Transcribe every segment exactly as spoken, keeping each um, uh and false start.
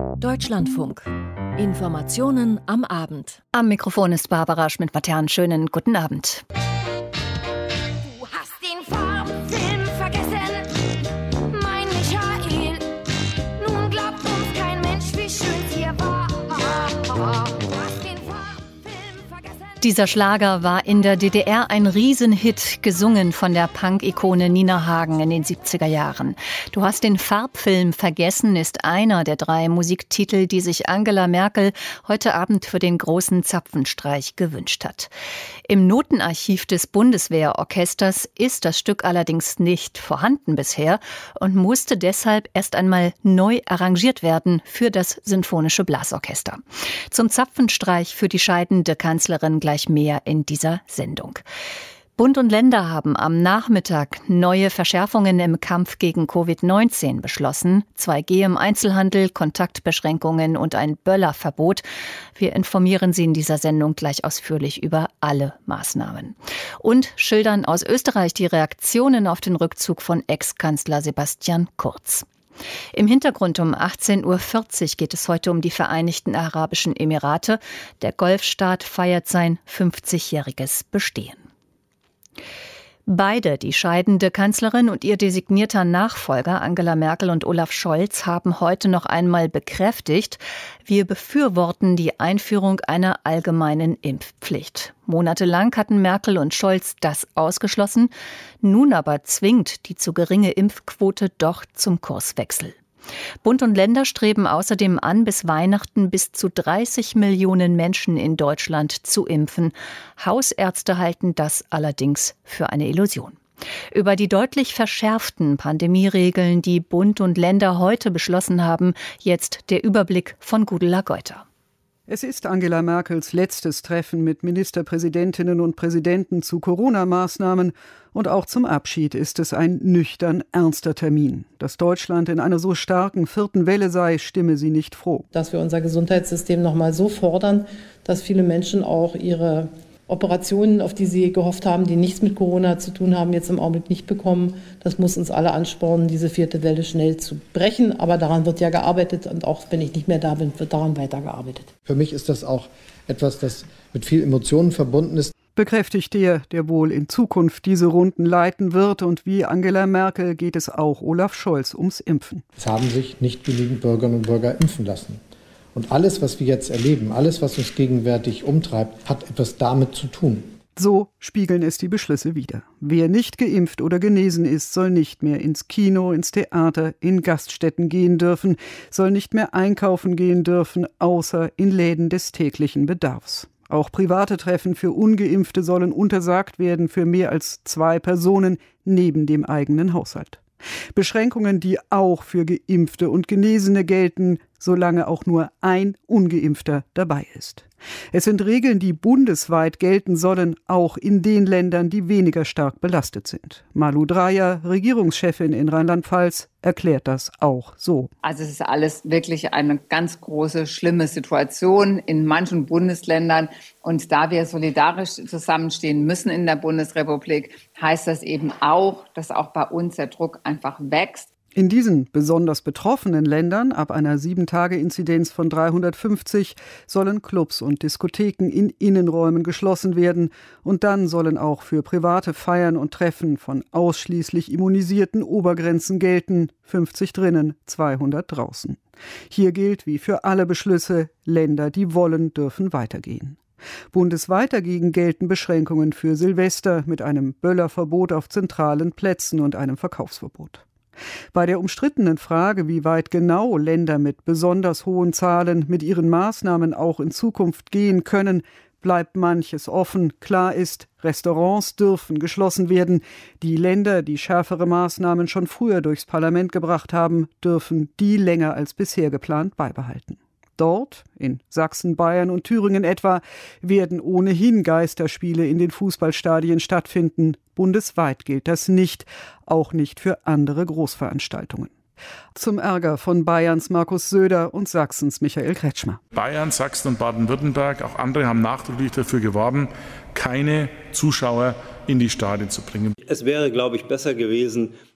Deutschlandfunk. Informationen am Abend. Am Mikrofon ist Barbara Schmidt-Matern. Schönen guten Abend. Du hast den Farbfilm vergessen, mein Michael. Nun glaubt uns kein Mensch, wie schön's hier war. Du hast den Farbfilm vergessen. Dieser Schlager war in der D D R ein Riesenhit, gesungen von der Punk-Ikone Nina Hagen in den siebziger Jahren. Du hast den Farbfilm vergessen ist einer der drei Musiktitel, die sich Angela Merkel heute Abend für den großen Zapfenstreich gewünscht hat. Im Notenarchiv des Bundeswehrorchesters ist das Stück allerdings nicht vorhanden bisher und musste deshalb erst einmal neu arrangiert werden für das Sinfonische Blasorchester. Zum Zapfenstreich für die scheidende Kanzlerin gleich mehr in dieser Sendung. Bund und Länder haben am Nachmittag neue Verschärfungen im Kampf gegen Covid neunzehn beschlossen. zwei G im Einzelhandel, Kontaktbeschränkungen und ein Böllerverbot. Wir informieren Sie in dieser Sendung gleich ausführlich über alle Maßnahmen. Und schildern aus Österreich die Reaktionen auf den Rückzug von Ex-Kanzler Sebastian Kurz. Im Hintergrund um achtzehn Uhr vierzig geht es heute um die Vereinigten Arabischen Emirate. Der Golfstaat feiert sein fünfzigjähriges Bestehen. Beide, die scheidende Kanzlerin und ihr designierter Nachfolger Angela Merkel und Olaf Scholz, haben heute noch einmal bekräftigt, wir befürworten die Einführung einer allgemeinen Impfpflicht. Monatelang hatten Merkel und Scholz das ausgeschlossen, nun aber zwingt die zu geringe Impfquote doch zum Kurswechsel. Bund und Länder streben außerdem an, bis Weihnachten bis zu dreißig Millionen Menschen in Deutschland zu impfen. Hausärzte halten das allerdings für eine Illusion. Über die deutlich verschärften Pandemieregeln, die Bund und Länder heute beschlossen haben, jetzt der Überblick von Gudula Geuter. Es ist Angela Merkels letztes Treffen mit Ministerpräsidentinnen und Präsidenten zu Corona-Maßnahmen und auch zum Abschied ist es ein nüchtern ernster Termin. Dass Deutschland in einer so starken vierten Welle sei, stimme sie nicht froh. Dass wir unser Gesundheitssystem noch mal so fordern, dass viele Menschen auch ihre Operationen, auf die sie gehofft haben, die nichts mit Corona zu tun haben, jetzt im Augenblick nicht bekommen. Das muss uns alle anspornen, diese vierte Welle schnell zu brechen. Aber daran wird ja gearbeitet und auch wenn ich nicht mehr da bin, wird daran weitergearbeitet. Für mich ist das auch etwas, das mit viel Emotionen verbunden ist. Bekräftigt der, der wohl in Zukunft diese Runden leiten wird. Und wie Angela Merkel geht es auch Olaf Scholz ums Impfen. Es haben sich nicht genügend Bürgerinnen und Bürger impfen lassen. Und alles, was wir jetzt erleben, alles, was uns gegenwärtig umtreibt, hat etwas damit zu tun. So spiegeln es die Beschlüsse wider. Wer nicht geimpft oder genesen ist, soll nicht mehr ins Kino, ins Theater, in Gaststätten gehen dürfen, soll nicht mehr einkaufen gehen dürfen, außer in Läden des täglichen Bedarfs. Auch private Treffen für Ungeimpfte sollen untersagt werden für mehr als zwei Personen neben dem eigenen Haushalt. Beschränkungen, die auch für Geimpfte und Genesene gelten, solange auch nur ein Ungeimpfter dabei ist. Es sind Regeln, die bundesweit gelten sollen, auch in den Ländern, die weniger stark belastet sind. Malu Dreyer, Regierungschefin in Rheinland-Pfalz, erklärt das auch so. Also es ist alles wirklich eine ganz große, schlimme Situation in manchen Bundesländern. Und da wir solidarisch zusammenstehen müssen in der Bundesrepublik, heißt das eben auch, dass auch bei uns der Druck einfach wächst. In diesen besonders betroffenen Ländern, ab einer sieben Tage Inzidenz von dreihundertfünfzig, sollen Clubs und Diskotheken in Innenräumen geschlossen werden. Und dann sollen auch für private Feiern und Treffen von ausschließlich immunisierten Obergrenzen gelten, fünfzig drinnen, zweihundert draußen. Hier gilt wie für alle Beschlüsse, Länder, die wollen, dürfen weitergehen. Bundesweit dagegen gelten Beschränkungen für Silvester mit einem Böllerverbot auf zentralen Plätzen und einem Verkaufsverbot. Bei der umstrittenen Frage, wie weit genau Länder mit besonders hohen Zahlen mit ihren Maßnahmen auch in Zukunft gehen können, bleibt manches offen. Klar ist, Restaurants dürfen geschlossen werden. Die Länder, die schärfere Maßnahmen schon früher durchs Parlament gebracht haben, dürfen die länger als bisher geplant beibehalten. Dort, in Sachsen, Bayern und Thüringen etwa, werden ohnehin Geisterspiele in den Fußballstadien stattfinden. Bundesweit gilt das nicht, auch nicht für andere Großveranstaltungen. Zum Ärger von Bayerns Markus Söder und Sachsens Michael Kretschmer. Bayern, Sachsen und Baden-Württemberg, auch andere haben nachdrücklich dafür geworben, keine Zuschauer in die Stadien zu bringen. Es wäre, glaube ich, besser gewesen,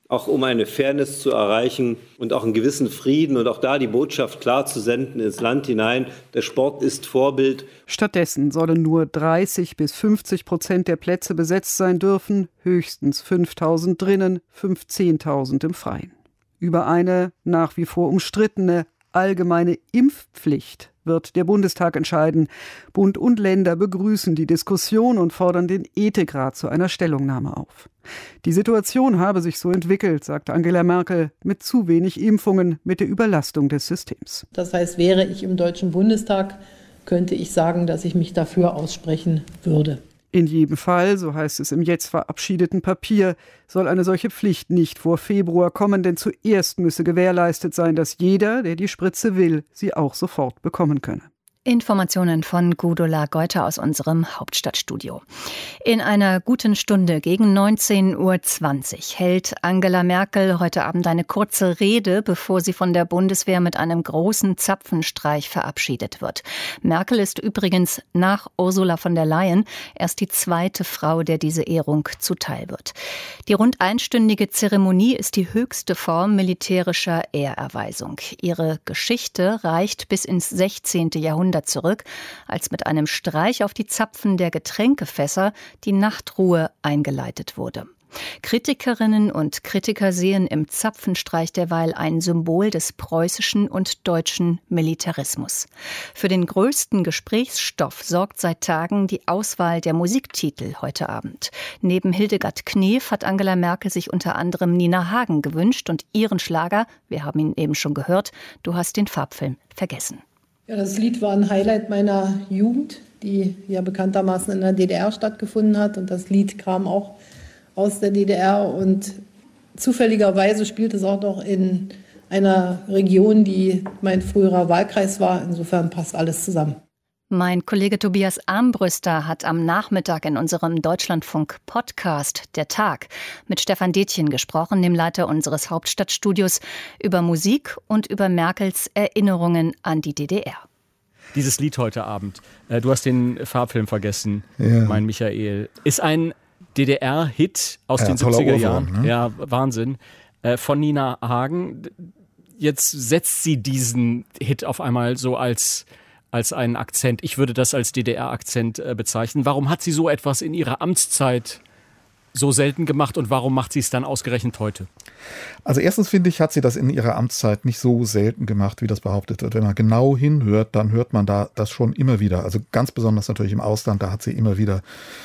auch um eine Fairness zu erreichen und auch einen gewissen Frieden und auch da die Botschaft klar zu senden ins Land hinein, der Sport ist Vorbild. Stattdessen sollen nur dreißig bis fünfzig Prozent der Plätze besetzt sein dürfen, höchstens fünftausend drinnen, fünfzehntausend im Freien. Über eine nach wie vor umstrittene allgemeine Impfpflicht wird der Bundestag entscheiden. Bund und Länder begrüßen die Diskussion und fordern den Ethikrat zu einer Stellungnahme auf. Die Situation habe sich so entwickelt, sagte Angela Merkel, mit zu wenig Impfungen, mit der Überlastung des Systems. Das heißt, wäre ich im Deutschen Bundestag, könnte ich sagen, dass ich mich dafür aussprechen würde. In jedem Fall, so heißt es im jetzt verabschiedeten Papier, soll eine solche Pflicht nicht vor Februar kommen, denn zuerst müsse gewährleistet sein, dass jeder, der die Spritze will, sie auch sofort bekommen könne. Informationen von Gudula Geuter aus unserem Hauptstadtstudio. In einer guten Stunde gegen neunzehn Uhr zwanzig hält Angela Merkel heute Abend eine kurze Rede, bevor sie von der Bundeswehr mit einem großen Zapfenstreich verabschiedet wird. Merkel ist übrigens nach Ursula von der Leyen erst die zweite Frau, der diese Ehrung zuteil wird. Die rund einstündige Zeremonie ist die höchste Form militärischer Ehrerweisung. Ihre Geschichte reicht bis ins sechzehnten Jahrhundert zurück, als mit einem Streich auf die Zapfen der Getränkefässer die Nachtruhe eingeleitet wurde. Kritikerinnen und Kritiker sehen im Zapfenstreich derweil ein Symbol des preußischen und deutschen Militarismus. Für den größten Gesprächsstoff sorgt seit Tagen die Auswahl der Musiktitel heute Abend. Neben Hildegard Knef hat Angela Merkel sich unter anderem Nina Hagen gewünscht und ihren Schlager, wir haben ihn eben schon gehört, Du hast den Farbfilm vergessen. Ja, das Lied war ein Highlight meiner Jugend, die ja bekanntermaßen in der D D R stattgefunden hat. Und das Lied kam auch aus der D D R. Und zufälligerweise spielt es auch noch in einer Region, die mein früherer Wahlkreis war. Insofern passt alles zusammen. Mein Kollege Tobias Armbrüster hat am Nachmittag in unserem Deutschlandfunk-Podcast Der Tag mit Stefan Detjen gesprochen, dem Leiter unseres Hauptstadtstudios, über Musik und über Merkels Erinnerungen an die D D R. Dieses Lied heute Abend, äh, du hast den Farbfilm vergessen, ja. Mein Michael, ist ein D D R-Hit aus ja, den siebziger Jahren. Ne? Ja, Wahnsinn. Äh, von Nina Hagen. Jetzt setzt sie diesen Hit auf einmal so als... als einen Akzent. Ich würde das als D D R-Akzent äh, bezeichnen. Warum hat sie so etwas in ihrer Amtszeit so selten gemacht und warum macht sie es dann ausgerechnet heute? Also erstens finde ich, hat sie das in ihrer Amtszeit nicht so selten gemacht, wie das behauptet wird. Wenn man genau hinhört, dann hört man da das schon immer wieder. Also ganz besonders natürlich im Ausland, da hat sie immer wieder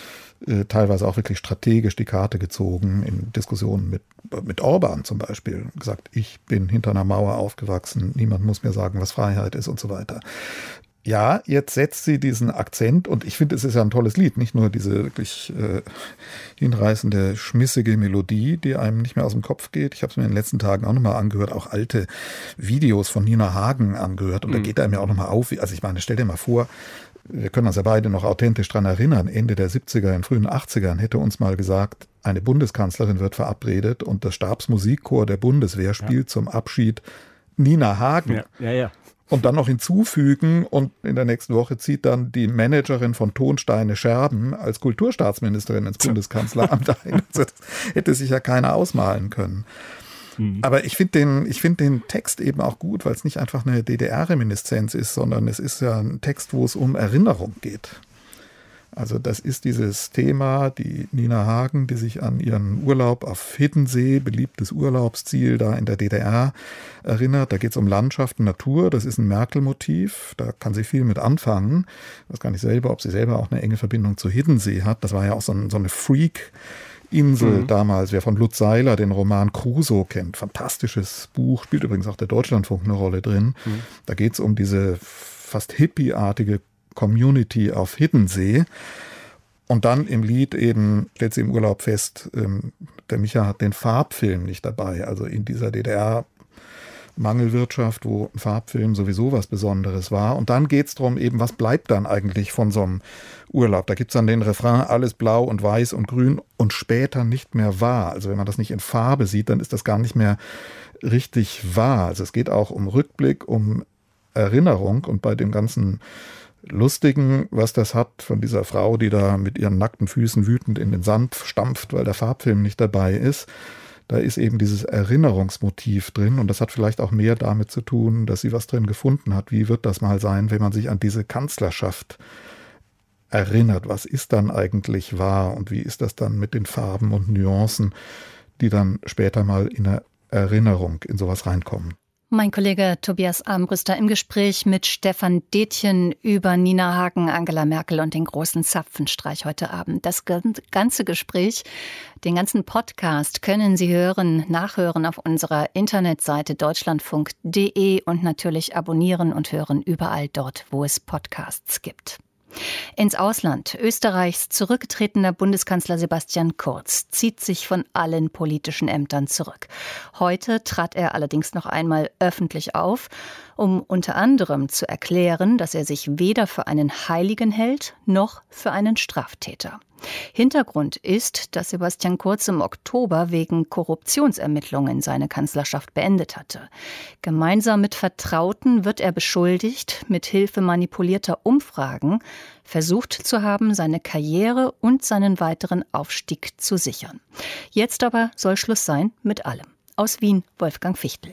äh, teilweise auch wirklich strategisch die Karte gezogen, in Diskussionen mit, mit Orban zum Beispiel. Gesagt, ich bin hinter einer Mauer aufgewachsen, niemand muss mir sagen, was Freiheit ist und so weiter. Ja, jetzt setzt sie diesen Akzent und ich finde, es ist ja ein tolles Lied, nicht nur diese wirklich äh, hinreißende, schmissige Melodie, die einem nicht mehr aus dem Kopf geht. Ich habe es mir in den letzten Tagen auch nochmal angehört, auch alte Videos von Nina Hagen angehört und mhm. da geht einem ja auch nochmal auf, also ich meine, stell dir mal vor, wir können uns ja beide noch authentisch dran erinnern, Ende der siebziger, in frühen achtzigern hätte uns mal gesagt, eine Bundeskanzlerin wird verabredet und das Stabsmusikchor der Bundeswehr spielt ja. zum Abschied Nina Hagen. Ja, ja, ja. Und dann noch hinzufügen und in der nächsten Woche zieht dann die Managerin von Tonsteine Scherben als Kulturstaatsministerin ins Bundeskanzleramt ein. Also das hätte sich ja keiner ausmalen können. Mhm. Aber ich finde den, ich finde den Text eben auch gut, weil es nicht einfach eine D D R-Reminiszenz ist, sondern es ist ja ein Text, wo es um Erinnerung geht. Also das ist dieses Thema, die Nina Hagen, die sich an ihren Urlaub auf Hiddensee, beliebtes Urlaubsziel da in der D D R, erinnert. Da geht es um Landschaften, Natur, das ist ein Merkel-Motiv, da kann sie viel mit anfangen. Ich weiß gar nicht selber, ob sie selber auch eine enge Verbindung zu Hiddensee hat. Das war ja auch so, ein, so eine Freak-Insel mhm. damals. Wer von Lutz Seiler den Roman Crusoe kennt, fantastisches Buch, spielt übrigens auch der Deutschlandfunk eine Rolle drin. Mhm. Da geht es um diese fast hippieartige Community auf Hiddensee. Und dann im Lied eben stellt sie im Urlaub fest, ähm, der Micha hat den Farbfilm nicht dabei. Also in dieser D D R-Mangelwirtschaft, wo ein Farbfilm sowieso was Besonderes war. Und dann geht es darum eben, was bleibt dann eigentlich von so einem Urlaub? Da gibt es dann den Refrain, alles blau und weiß und grün und später nicht mehr wahr. Also wenn man das nicht in Farbe sieht, dann ist das gar nicht mehr richtig wahr. Also es geht auch um Rückblick, um Erinnerung und bei dem ganzen Lustigen, was das hat von dieser Frau, die da mit ihren nackten Füßen wütend in den Sand stampft, weil der Farbfilm nicht dabei ist. Da ist eben dieses Erinnerungsmotiv drin und das hat vielleicht auch mehr damit zu tun, dass sie was drin gefunden hat. Wie wird das mal sein, wenn man sich an diese Kanzlerschaft erinnert? Was ist dann eigentlich wahr und wie ist das dann mit den Farben und Nuancen, die dann später mal in eine Erinnerung in sowas reinkommen? Mein Kollege Tobias Armbrüster im Gespräch mit Stefan Detjen über Nina Hagen, Angela Merkel und den großen Zapfenstreich heute Abend. Das ganze Gespräch, den ganzen Podcast können Sie hören, nachhören auf unserer Internetseite deutschlandfunk punkt de und natürlich abonnieren und hören überall dort, wo es Podcasts gibt. Ins Ausland. Österreichs zurückgetretener Bundeskanzler Sebastian Kurz zieht sich von allen politischen Ämtern zurück. Heute trat er allerdings noch einmal öffentlich auf, um unter anderem zu erklären, dass er sich weder für einen Heiligen hält, noch für einen Straftäter. Hintergrund ist, dass Sebastian Kurz im Oktober wegen Korruptionsermittlungen seine Kanzlerschaft beendet hatte. Gemeinsam mit Vertrauten wird er beschuldigt, mit Hilfe manipulierter Umfragen versucht zu haben, seine Karriere und seinen weiteren Aufstieg zu sichern. Jetzt aber soll Schluss sein mit allem. Aus Wien, Wolfgang Fichtel.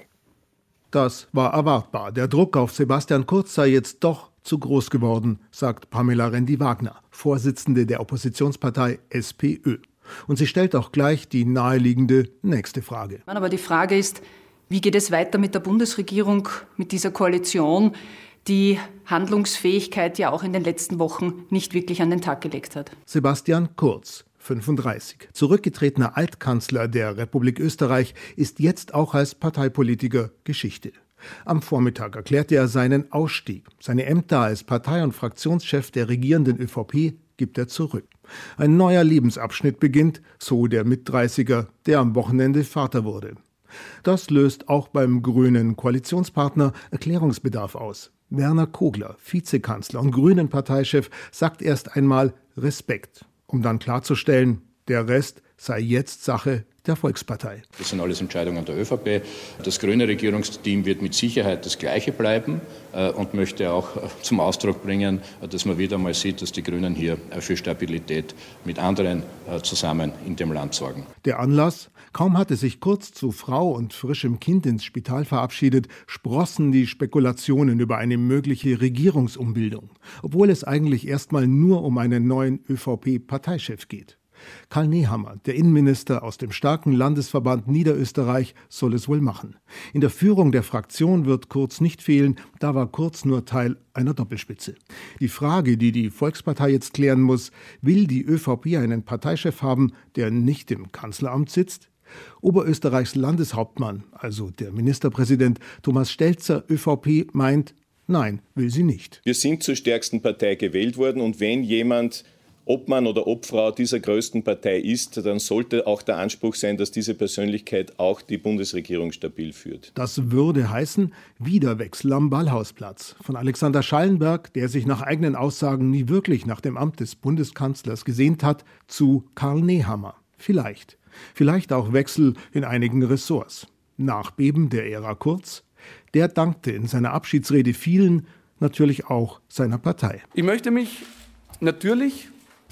Das war erwartbar. Der Druck auf Sebastian Kurz sei jetzt doch zu groß geworden, sagt Pamela Rendi-Wagner, Vorsitzende der Oppositionspartei S P Ö. Und sie stellt auch gleich die naheliegende nächste Frage. Aber die Frage ist, wie geht es weiter mit der Bundesregierung, mit dieser Koalition, die Handlungsfähigkeit ja auch in den letzten Wochen nicht wirklich an den Tag gelegt hat? Sebastian Kurz, fünfunddreißig, zurückgetretener Altkanzler der Republik Österreich, ist jetzt auch als Parteipolitiker Geschichte. Am Vormittag erklärte er seinen Ausstieg. Seine Ämter als Partei- und Fraktionschef der regierenden ÖVP gibt er zurück. Ein neuer Lebensabschnitt beginnt, so der Mitdreißiger, der am Wochenende Vater wurde. Das löst auch beim grünen Koalitionspartner Erklärungsbedarf aus. Werner Kogler, Vizekanzler und Grünen-Parteichef, sagt erst einmal Respekt, um dann klarzustellen, der Rest sei jetzt Sache der Volkspartei. Das sind alles Entscheidungen der ÖVP. Das grüne Regierungsteam wird mit Sicherheit das Gleiche bleiben äh, und möchte auch äh, zum Ausdruck bringen, äh, dass man wieder mal sieht, dass die Grünen hier äh, für Stabilität mit anderen äh, zusammen in dem Land sorgen. Der Anlass? Kaum hatte sich Kurz zu Frau und frischem Kind ins Spital verabschiedet, sprossen die Spekulationen über eine mögliche Regierungsumbildung, obwohl es eigentlich erstmal nur um einen neuen ÖVP-Parteichef geht. Karl Nehammer, der Innenminister aus dem starken Landesverband Niederösterreich, soll es wohl machen. In der Führung der Fraktion wird Kurz nicht fehlen, da war Kurz nur Teil einer Doppelspitze. Die Frage, die die Volkspartei jetzt klären muss, will die ÖVP einen Parteichef haben, der nicht im Kanzleramt sitzt? Oberösterreichs Landeshauptmann, also der Ministerpräsident Thomas Stelzer, ÖVP, meint, nein, will sie nicht. Wir sind zur stärksten Partei gewählt worden und wenn jemand Obmann oder Obfrau dieser größten Partei ist, dann sollte auch der Anspruch sein, dass diese Persönlichkeit auch die Bundesregierung stabil führt. Das würde heißen, Wiederwechsel am Ballhausplatz. Von Alexander Schallenberg, der sich nach eigenen Aussagen nie wirklich nach dem Amt des Bundeskanzlers gesehnt hat, zu Karl Nehammer. Vielleicht. Vielleicht auch Wechsel in einigen Ressorts. Nachbeben der Ära Kurz. Der dankte in seiner Abschiedsrede vielen, natürlich auch seiner Partei. Ich möchte mich natürlich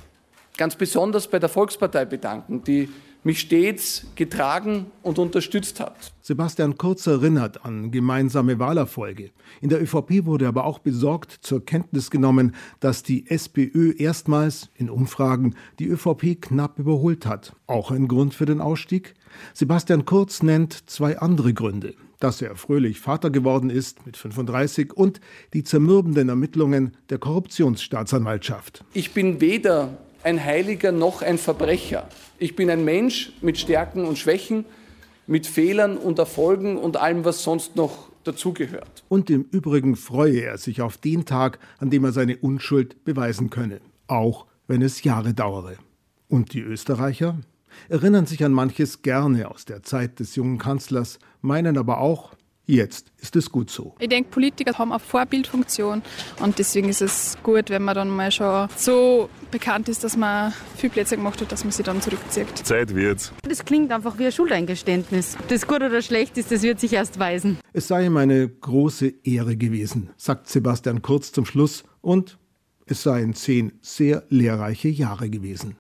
ganz besonders bei der Volkspartei bedanken, die mich stets getragen und unterstützt hat. Sebastian Kurz erinnert an gemeinsame Wahlerfolge. In der ÖVP wurde aber auch besorgt zur Kenntnis genommen, dass die SPÖ erstmals in Umfragen die ÖVP knapp überholt hat. Auch ein Grund für den Ausstieg? Sebastian Kurz nennt zwei andere Gründe. Dass er fröhlich Vater geworden ist mit fünfunddreißig und die zermürbenden Ermittlungen der Korruptionsstaatsanwaltschaft. Ich bin weder ein Heiliger noch ein Verbrecher. Ich bin ein Mensch mit Stärken und Schwächen, mit Fehlern und Erfolgen und allem, was sonst noch dazugehört. Und im Übrigen freue er sich auf den Tag, an dem er seine Unschuld beweisen könne, auch wenn es Jahre dauere. Und die Österreicher erinnern sich an manches gerne aus der Zeit des jungen Kanzlers, meinen aber auch, jetzt ist es gut so. Ich denke, Politiker haben eine Vorbildfunktion und deswegen ist es gut, wenn man dann mal schon so bekannt ist, dass man viel Plätze gemacht hat, dass man sich dann zurückzieht. Zeit wird's. Das klingt einfach wie ein Schuldeingeständnis. Das gut oder schlecht ist, das wird sich erst weisen. Es sei ihm eine große Ehre gewesen, sagt Sebastian Kurz zum Schluss, und es seien zehn sehr lehrreiche Jahre gewesen.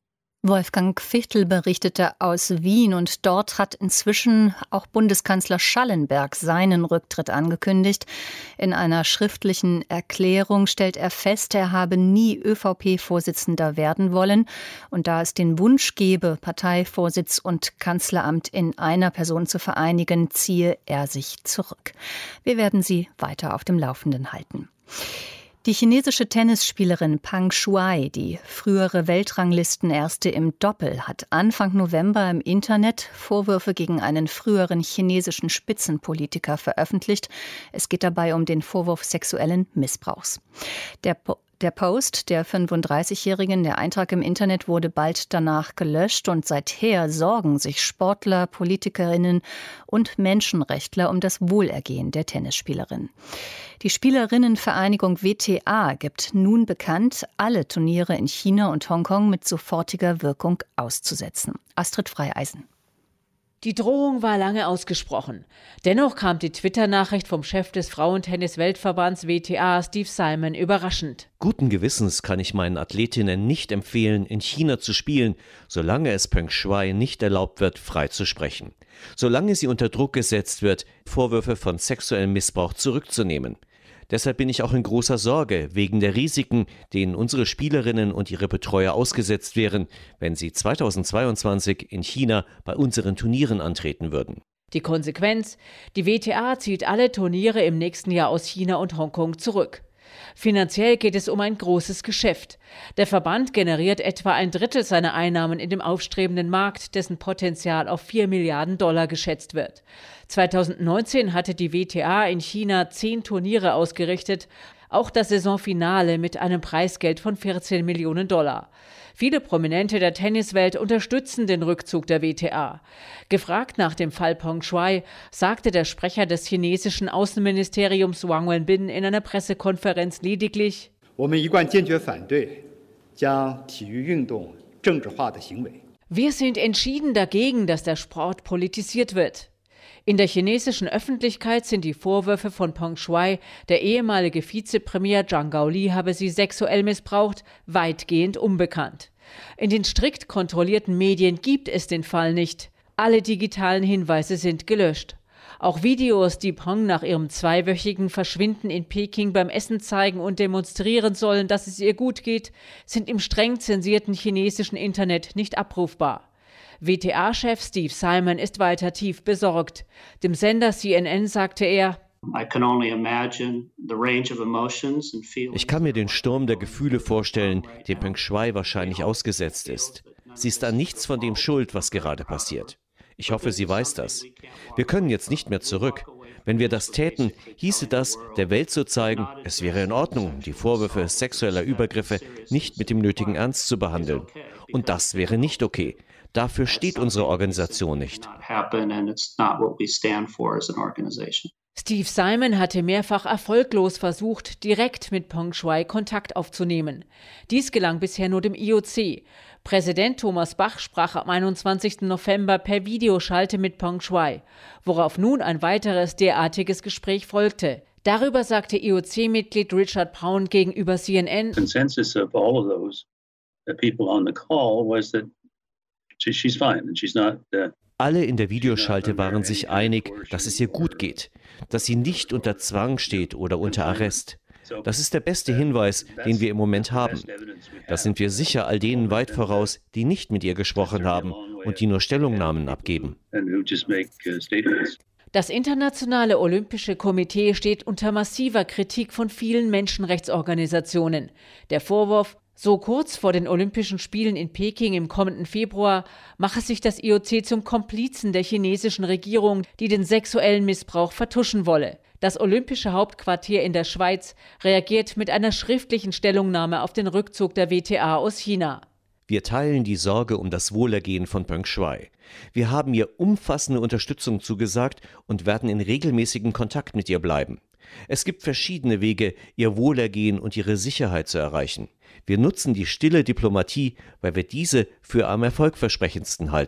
Wolfgang Fichtel berichtete aus Wien und dort hat inzwischen auch Bundeskanzler Schallenberg seinen Rücktritt angekündigt. In einer schriftlichen Erklärung stellt er fest, er habe nie Ö V P-Vorsitzender werden wollen. Und da es den Wunsch gebe, Parteivorsitz und Kanzleramt in einer Person zu vereinigen, ziehe er sich zurück. Wir werden Sie weiter auf dem Laufenden halten. Die chinesische Tennisspielerin Peng Shuai, die frühere Weltranglistenerste im Doppel, hat Anfang November im Internet Vorwürfe gegen einen früheren chinesischen Spitzenpolitiker veröffentlicht. Es geht dabei um den Vorwurf sexuellen Missbrauchs. Der po- Der Post der fünfunddreißigjährigen, der Eintrag im Internet, wurde bald danach gelöscht und seither sorgen sich Sportler, Politikerinnen und Menschenrechtler um das Wohlergehen der Tennisspielerin. Die Spielerinnenvereinigung W T A gibt nun bekannt, alle Turniere in China und Hongkong mit sofortiger Wirkung auszusetzen. Astrid Freieisen. Die Drohung war lange ausgesprochen. Dennoch kam die Twitter-Nachricht vom Chef des Frauentennis-Weltverbands W T A, Steve Simon, überraschend. Guten Gewissens kann ich meinen Athletinnen nicht empfehlen, in China zu spielen, solange es Peng Shuai nicht erlaubt wird, frei zu sprechen. Solange sie unter Druck gesetzt wird, Vorwürfe von sexuellem Missbrauch zurückzunehmen. Deshalb bin ich auch in großer Sorge wegen der Risiken, denen unsere Spielerinnen und ihre Betreuer ausgesetzt wären, wenn sie zweitausendzweiundzwanzig in China bei unseren Turnieren antreten würden. Die Konsequenz? Die W T A zieht alle Turniere im nächsten Jahr aus China und Hongkong zurück. Finanziell geht es um ein großes Geschäft. Der Verband generiert etwa ein Drittel seiner Einnahmen in dem aufstrebenden Markt, dessen Potenzial auf vier Milliarden Dollar geschätzt wird. zweitausendneunzehn hatte die W T A in China zehn Turniere ausgerichtet, auch das Saisonfinale mit einem Preisgeld von vierzehn Millionen Dollar. Viele Prominente der Tenniswelt unterstützen den Rückzug der W T A. Gefragt nach dem Fall Peng Shuai sagte der Sprecher des chinesischen Außenministeriums Wang Wenbin in einer Pressekonferenz lediglich: Wir sind entschieden dagegen, dass der Sport politisiert wird. In der chinesischen Öffentlichkeit sind die Vorwürfe von Peng Shuai, der ehemalige Vizepremier Zhang Gaoli habe sie sexuell missbraucht, weitgehend unbekannt. In den strikt kontrollierten Medien gibt es den Fall nicht. Alle digitalen Hinweise sind gelöscht. Auch Videos, die Peng nach ihrem zweiwöchigen Verschwinden in Peking beim Essen zeigen und demonstrieren sollen, dass es ihr gut geht, sind im streng zensierten chinesischen Internet nicht abrufbar. W T A-Chef Steve Simon ist weiter tief besorgt. Dem Sender C N N sagte er: Ich kann mir den Sturm der Gefühle vorstellen, dem Peng Shuai wahrscheinlich ausgesetzt ist. Sie ist an nichts von dem schuld, was gerade passiert. Ich hoffe, sie weiß das. Wir können jetzt nicht mehr zurück. Wenn wir das täten, hieße das, der Welt zu zeigen, es wäre in Ordnung, die Vorwürfe sexueller Übergriffe nicht mit dem nötigen Ernst zu behandeln. Und das wäre nicht okay. Dafür steht unsere Organisation nicht. Steve Simon hatte mehrfach erfolglos versucht, direkt mit Peng Shuai Kontakt aufzunehmen. Dies gelang bisher nur dem I O C. Präsident Thomas Bach sprach am einundzwanzigsten November per Videoschalte mit Peng Shuai, worauf nun ein weiteres derartiges Gespräch folgte. Darüber sagte I O C-Mitglied Richard Pound gegenüber C N N: Consensus of all of those people on the call was that she's fine and she's not uh Alle in der Videoschalte waren sich einig, dass es ihr gut geht, dass sie nicht unter Zwang steht oder unter Arrest. Das ist der beste Hinweis, den wir im Moment haben. Da sind wir sicher all denen weit voraus, die nicht mit ihr gesprochen haben und die nur Stellungnahmen abgeben. Das Internationale Olympische Komitee steht unter massiver Kritik von vielen Menschenrechtsorganisationen. Der Vorwurf: So kurz vor den Olympischen Spielen in Peking im kommenden Februar mache sich das I O C zum Komplizen der chinesischen Regierung, die den sexuellen Missbrauch vertuschen wolle. Das olympische Hauptquartier in der Schweiz reagiert mit einer schriftlichen Stellungnahme auf den Rückzug der W T A aus China. Wir teilen die Sorge um das Wohlergehen von Peng Shuai. Wir haben ihr umfassende Unterstützung zugesagt und werden in regelmäßigem Kontakt mit ihr bleiben. Es gibt verschiedene Wege, ihr Wohlergehen und ihre Sicherheit zu erreichen. Wir nutzen die stille Diplomatie, weil wir diese für am erfolgversprechendsten halten.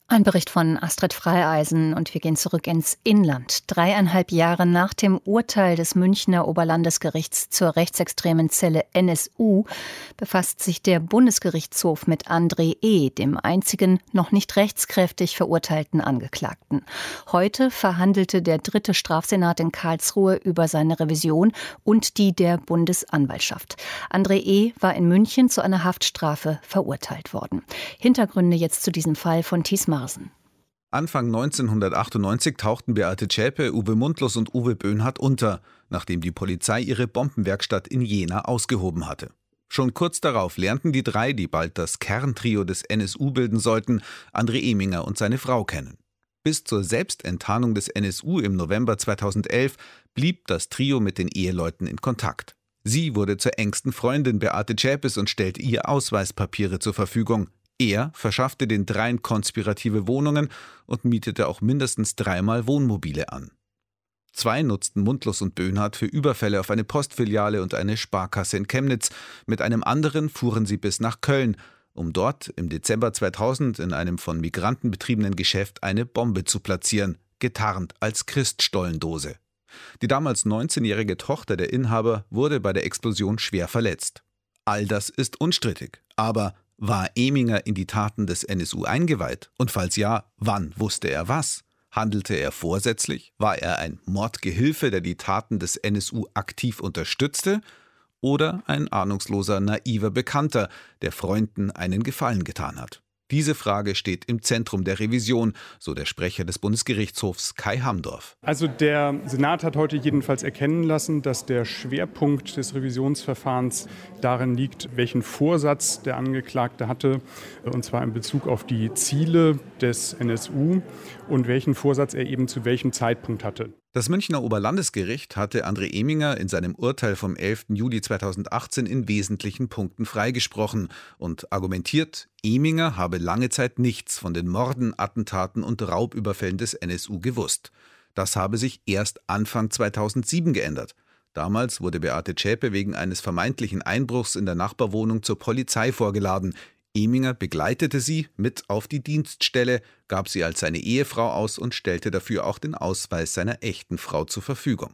Ein Bericht von Astrid Freieisen und wir gehen zurück ins Inland. Dreieinhalb Jahre nach dem Urteil des Münchner Oberlandesgerichts zur rechtsextremen Zelle N S U befasst sich der Bundesgerichtshof mit André E., dem einzigen noch nicht rechtskräftig verurteilten Angeklagten. Heute verhandelte der dritte Strafsenat in Karlsruhe über seine Revision und die der Bundesanwaltschaft. André E. war in München zu einer Haftstrafe verurteilt worden. Hintergründe jetzt zu diesem Fall von Thies Marsen. Anfang neunzehnhundertachtundneunzig tauchten Beate Zschäpe, Uwe Mundlos und Uwe Böhnhardt unter, nachdem die Polizei ihre Bombenwerkstatt in Jena ausgehoben hatte. Schon kurz darauf lernten die drei, die bald das Kerntrio des N S U bilden sollten, André Eminger und seine Frau kennen. Bis zur Selbstenttarnung des N S U im November zweitausendelf blieb das Trio mit den Eheleuten in Kontakt. Sie wurde zur engsten Freundin Beate Zschäpes und stellte ihr Ausweispapiere zur Verfügung. Er verschaffte den dreien konspirative Wohnungen und mietete auch mindestens dreimal Wohnmobile an. Zwei nutzten Mundlos und Böhnhardt für Überfälle auf eine Postfiliale und eine Sparkasse in Chemnitz. Mit einem anderen fuhren sie bis nach Köln, um dort im Dezember zweitausend in einem von Migranten betriebenen Geschäft eine Bombe zu platzieren, getarnt als Christstollendose. Die damals neunzehnjährige Tochter der Inhaber wurde bei der Explosion schwer verletzt. All das ist unstrittig, aber war Eminger in die Taten des N S U eingeweiht? Und falls ja, wann wusste er was? Handelte er vorsätzlich? War er ein Mordgehilfe, der die Taten des N S U aktiv unterstützte? Oder ein ahnungsloser, naiver Bekannter, der Freunden einen Gefallen getan hat? Diese Frage steht im Zentrum der Revision, so der Sprecher des Bundesgerichtshofs Kai Hamdorf. Also der Senat hat heute jedenfalls erkennen lassen, dass der Schwerpunkt des Revisionsverfahrens darin liegt, welchen Vorsatz der Angeklagte hatte, und zwar in Bezug auf die Ziele des N S U und welchen Vorsatz er eben zu welchem Zeitpunkt hatte. Das Münchner Oberlandesgericht hatte André Eminger in seinem Urteil vom elften Juli zweitausendachtzehn in wesentlichen Punkten freigesprochen und argumentiert, Eminger habe lange Zeit nichts von den Morden, Attentaten und Raubüberfällen des N S U gewusst. Das habe sich erst Anfang zweitausendsieben geändert. Damals wurde Beate Zschäpe wegen eines vermeintlichen Einbruchs in der Nachbarwohnung zur Polizei vorgeladen. Eminger begleitete sie mit auf die Dienststelle, gab sie als seine Ehefrau aus und stellte dafür auch den Ausweis seiner echten Frau zur Verfügung.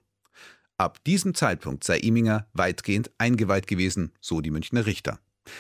Ab diesem Zeitpunkt sei Eminger weitgehend eingeweiht gewesen, so die Münchner Richter.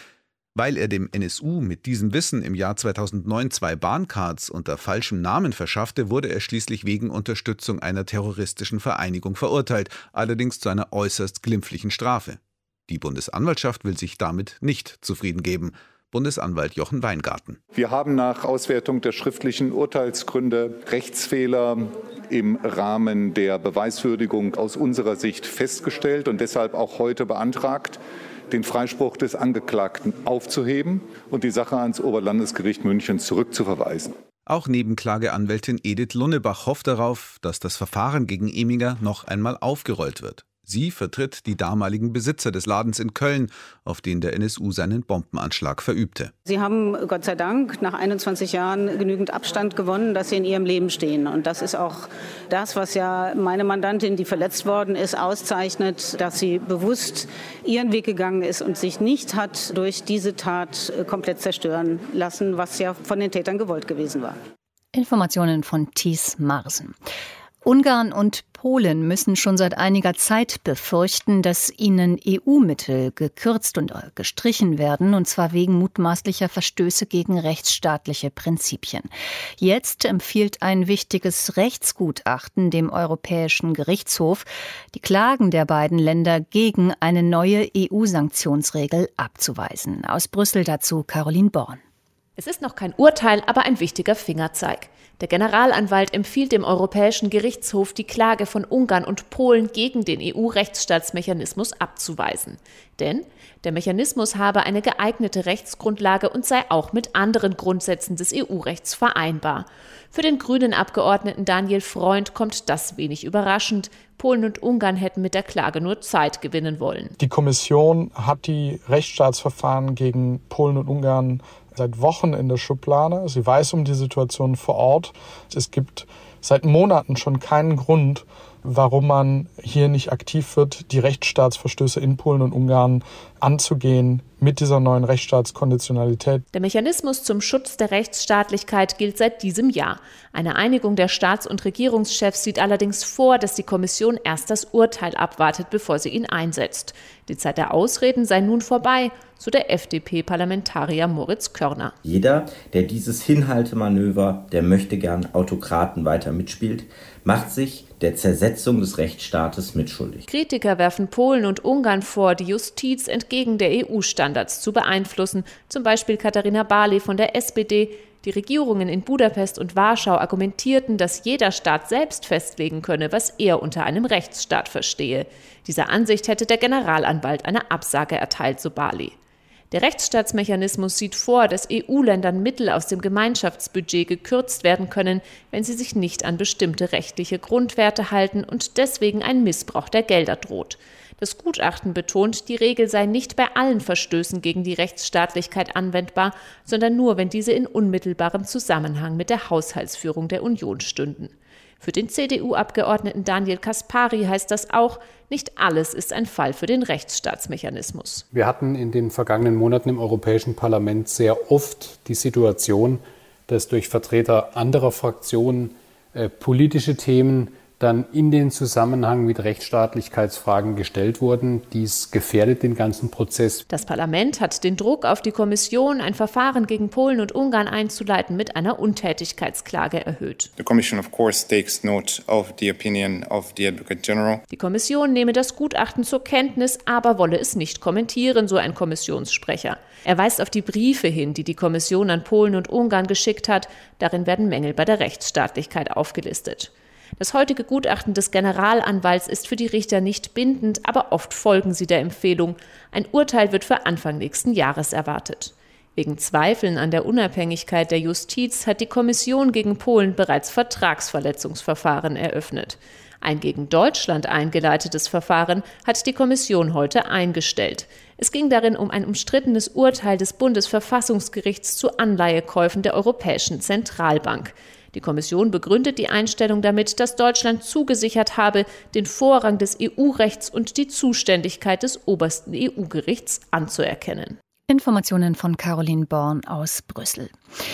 Weil er dem N S U mit diesem Wissen im Jahr zweitausendneun zwei Bahncards unter falschem Namen verschaffte, wurde er schließlich wegen Unterstützung einer terroristischen Vereinigung verurteilt, allerdings zu einer äußerst glimpflichen Strafe. Die Bundesanwaltschaft will sich damit nicht zufrieden geben. Bundesanwalt Jochen Weingarten. Wir haben nach Auswertung der schriftlichen Urteilsgründe Rechtsfehler im Rahmen der Beweiswürdigung aus unserer Sicht festgestellt und deshalb auch heute beantragt, den Freispruch des Angeklagten aufzuheben und die Sache ans Oberlandesgericht München zurückzuverweisen. Auch Nebenklageanwältin Edith Lunnebach hofft darauf, dass das Verfahren gegen Eminger noch einmal aufgerollt wird. Sie vertritt die damaligen Besitzer des Ladens in Köln, auf den der N S U seinen Bombenanschlag verübte. Sie haben Gott sei Dank nach einundzwanzig Jahren genügend Abstand gewonnen, dass Sie in Ihrem Leben stehen. Und das ist auch das, was ja meine Mandantin, die verletzt worden ist, auszeichnet, dass sie bewusst ihren Weg gegangen ist und sich nicht hat durch diese Tat komplett zerstören lassen, was ja von den Tätern gewollt gewesen war. Informationen von Thies Marsen. Ungarn und Polen müssen schon seit einiger Zeit befürchten, dass ihnen E U-Mittel gekürzt und gestrichen werden, und zwar wegen mutmaßlicher Verstöße gegen rechtsstaatliche Prinzipien. Jetzt empfiehlt ein wichtiges Rechtsgutachten dem Europäischen Gerichtshof, die Klagen der beiden Länder gegen eine neue E U-Sanktionsregel abzuweisen. Aus Brüssel dazu Caroline Born. Es ist noch kein Urteil, aber ein wichtiger Fingerzeig. Der Generalanwalt empfiehlt dem Europäischen Gerichtshof, die Klage von Ungarn und Polen gegen den E U-Rechtsstaatsmechanismus abzuweisen. Denn der Mechanismus habe eine geeignete Rechtsgrundlage und sei auch mit anderen Grundsätzen des E U-Rechts vereinbar. Für den grünen Abgeordneten Daniel Freund kommt das wenig überraschend. Polen und Ungarn hätten mit der Klage nur Zeit gewinnen wollen. Die Kommission hat die Rechtsstaatsverfahren gegen Polen und Ungarn seit Wochen in der Schublade. Sie weiß um die Situation vor Ort. Es gibt seit Monaten schon keinen Grund, warum man hier nicht aktiv wird, die Rechtsstaatsverstöße in Polen und Ungarn anzugehen mit dieser neuen Rechtsstaatskonditionalität. Der Mechanismus zum Schutz der Rechtsstaatlichkeit gilt seit diesem Jahr. Eine Einigung der Staats- und Regierungschefs sieht allerdings vor, dass die Kommission erst das Urteil abwartet, bevor sie ihn einsetzt. Die Zeit der Ausreden sei nun vorbei, so der F D P-Parlamentarier Moritz Körner. Jeder, der dieses Hinhaltemanöver, der möchte gern Autokraten weiter mitspielt, macht sich der Zersetzung des Rechtsstaates mitschuldig. Kritiker werfen Polen und Ungarn vor, die Justiz entgegen der E U-Standards zu beeinflussen. Zum Beispiel Katharina Barley von der S P D. Die Regierungen in Budapest und Warschau argumentierten, dass jeder Staat selbst festlegen könne, was er unter einem Rechtsstaat verstehe. Dieser Ansicht hätte der Generalanwalt eine Absage erteilt, so Barley. Der Rechtsstaatsmechanismus sieht vor, dass E U-Ländern Mittel aus dem Gemeinschaftsbudget gekürzt werden können, wenn sie sich nicht an bestimmte rechtliche Grundwerte halten und deswegen ein Missbrauch der Gelder droht. Das Gutachten betont, die Regel sei nicht bei allen Verstößen gegen die Rechtsstaatlichkeit anwendbar, sondern nur, wenn diese in unmittelbarem Zusammenhang mit der Haushaltsführung der Union stünden. Für den C D U-Abgeordneten Daniel Caspary heißt das auch, nicht alles ist ein Fall für den Rechtsstaatsmechanismus. Wir hatten in den vergangenen Monaten im Europäischen Parlament sehr oft die Situation, dass durch Vertreter anderer Fraktionen äh, politische Themen dann in den Zusammenhang mit Rechtsstaatlichkeitsfragen gestellt wurden. Dies gefährdet den ganzen Prozess. Das Parlament hat den Druck auf die Kommission, ein Verfahren gegen Polen und Ungarn einzuleiten, mit einer Untätigkeitsklage erhöht. The Commission of course takes note of the opinion of the Advocate General. Die Kommission nehme das Gutachten zur Kenntnis, aber wolle es nicht kommentieren, so ein Kommissionssprecher. Er weist auf die Briefe hin, die die Kommission an Polen und Ungarn geschickt hat. Darin werden Mängel bei der Rechtsstaatlichkeit aufgelistet. Das heutige Gutachten des Generalanwalts ist für die Richter nicht bindend, aber oft folgen sie der Empfehlung. Ein Urteil wird für Anfang nächsten Jahres erwartet. Wegen Zweifeln an der Unabhängigkeit der Justiz hat die Kommission gegen Polen bereits Vertragsverletzungsverfahren eröffnet. Ein gegen Deutschland eingeleitetes Verfahren hat die Kommission heute eingestellt. Es ging darin um ein umstrittenes Urteil des Bundesverfassungsgerichts zu Anleihekäufen der Europäischen Zentralbank. Die Kommission begründet die Einstellung damit, dass Deutschland zugesichert habe, den Vorrang des E U-Rechts und die Zuständigkeit des obersten E U-Gerichts anzuerkennen. Informationen von Caroline Born aus Brüssel.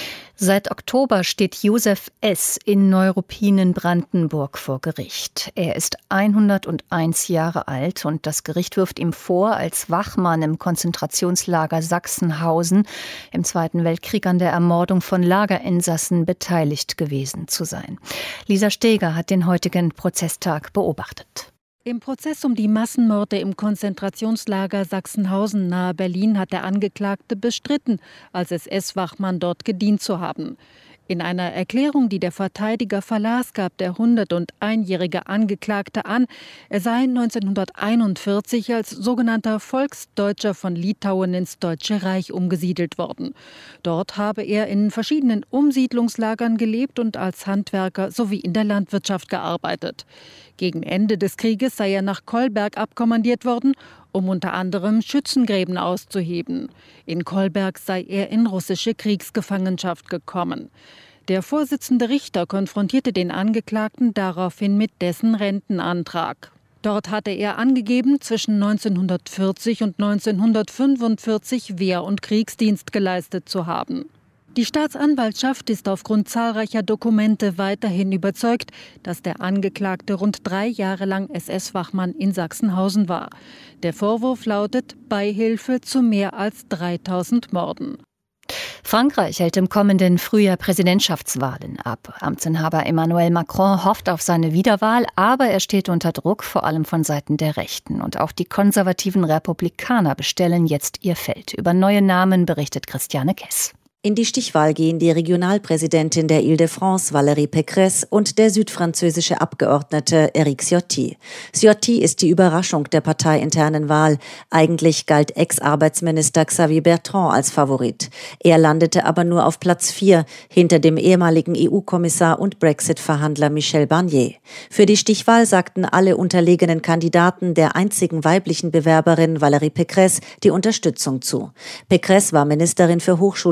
Seit Oktober steht Josef S. in Neuruppin in Brandenburg vor Gericht. Er ist hunderteins Jahre alt und das Gericht wirft ihm vor, als Wachmann im Konzentrationslager Sachsenhausen im Zweiten Weltkrieg an der Ermordung von Lagerinsassen beteiligt gewesen zu sein. Lisa Steger hat den heutigen Prozesstag beobachtet. Im Prozess um die Massenmorde im Konzentrationslager Sachsenhausen nahe Berlin hat der Angeklagte bestritten, als S S-Wachmann dort gedient zu haben. In einer Erklärung, die der Verteidiger verlas, gab der hunderteinjährige Angeklagte an, er sei neunzehnhunderteinundvierzig als sogenannter Volksdeutscher von Litauen ins Deutsche Reich umgesiedelt worden. Dort habe er in verschiedenen Umsiedlungslagern gelebt und als Handwerker sowie in der Landwirtschaft gearbeitet. Gegen Ende des Krieges sei er nach Kolberg abkommandiert worden, um unter anderem Schützengräben auszuheben. In Kolberg sei er in russische Kriegsgefangenschaft gekommen. Der Vorsitzende Richter konfrontierte den Angeklagten daraufhin mit dessen Rentenantrag. Dort hatte er angegeben, zwischen neunzehnhundertvierzig und neunzehnhundertfünfundvierzig Wehr- und Kriegsdienst geleistet zu haben. Die Staatsanwaltschaft ist aufgrund zahlreicher Dokumente weiterhin überzeugt, dass der Angeklagte rund drei Jahre lang S S-Wachmann in Sachsenhausen war. Der Vorwurf lautet Beihilfe zu mehr als dreitausend Morden. Frankreich hält im kommenden Frühjahr Präsidentschaftswahlen ab. Amtsinhaber Emmanuel Macron hofft auf seine Wiederwahl, aber er steht unter Druck, vor allem von Seiten der Rechten. Und auch die konservativen Republikaner bestellen jetzt ihr Feld. Über neue Namen berichtet Christiane Kess. In die Stichwahl gehen die Regionalpräsidentin der Île-de-France, Valérie Pécresse, und der südfranzösische Abgeordnete Éric Ciotti. Ciotti ist die Überraschung der parteiinternen Wahl. Eigentlich galt Ex-Arbeitsminister Xavier Bertrand als Favorit. Er landete aber nur auf Platz vier, hinter dem ehemaligen E U-Kommissar und Brexit-Verhandler Michel Barnier. Für die Stichwahl sagten alle unterlegenen Kandidaten der einzigen weiblichen Bewerberin Valérie Pécresse die Unterstützung zu. Pécresse war Ministerin für Hochschule und Forschung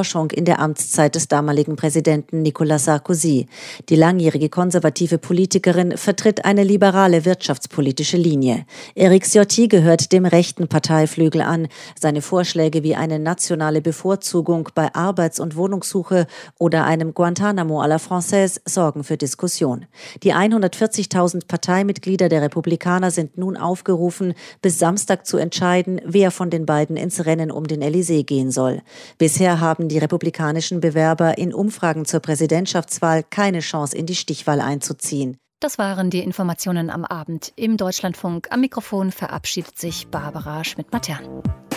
Forschung in der Amtszeit des damaligen Präsidenten Nicolas Sarkozy. Die langjährige konservative Politikerin vertritt eine liberale wirtschaftspolitische Linie. Éric Ciotti gehört dem rechten Parteiflügel an. Seine Vorschläge wie eine nationale Bevorzugung bei Arbeits- und Wohnungssuche oder einem Guantanamo à la Française sorgen für Diskussion. Die hundertvierzigtausend Parteimitglieder der Republikaner sind nun aufgerufen, bis Samstag zu entscheiden, wer von den beiden ins Rennen um den Élysée gehen soll. Bisher haben die republikanischen Bewerber in Umfragen zur Präsidentschaftswahl keine Chance, in die Stichwahl einzuziehen. Das waren die Informationen am Abend im Deutschlandfunk. Am Mikrofon verabschiedet sich Barbara Schmidt-Matern.